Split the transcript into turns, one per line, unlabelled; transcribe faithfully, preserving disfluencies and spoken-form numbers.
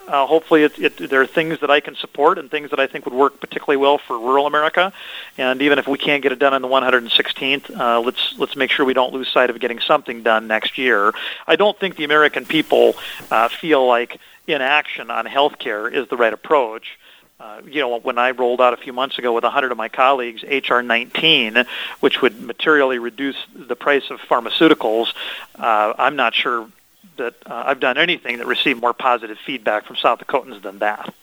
Uh, hopefully, it, it, there are things that I can support and things that I think would work particularly well for rural America. And even if we can't get it done on the one hundred sixteenth, uh, let's let's make sure we don't lose sight of getting something done next year. I don't think the American people uh, feel like inaction on health care is the right approach. Uh, you know, when I rolled out a few months ago with one hundred of my colleagues, H R nineteen, which would materially reduce the price of pharmaceuticals, uh, I'm not sure that uh, I've done anything that received more positive feedback from South Dakotans than that.